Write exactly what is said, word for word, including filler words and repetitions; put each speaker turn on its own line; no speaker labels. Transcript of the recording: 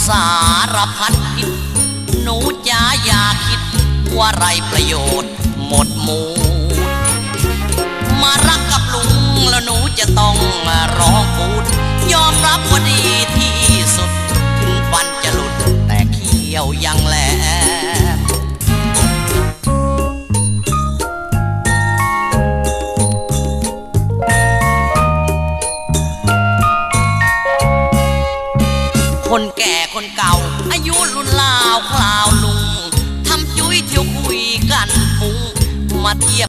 สารพัดผิดหนูจ๋าอย่าคิดว่าไรประโยชน์หมดมูมารักกับลุงแล้วหนูจะต้องร้องปูดยอมรับว่าดีที่สุดถึงฟันจะหลุดแต่เขี้ยวยังแหล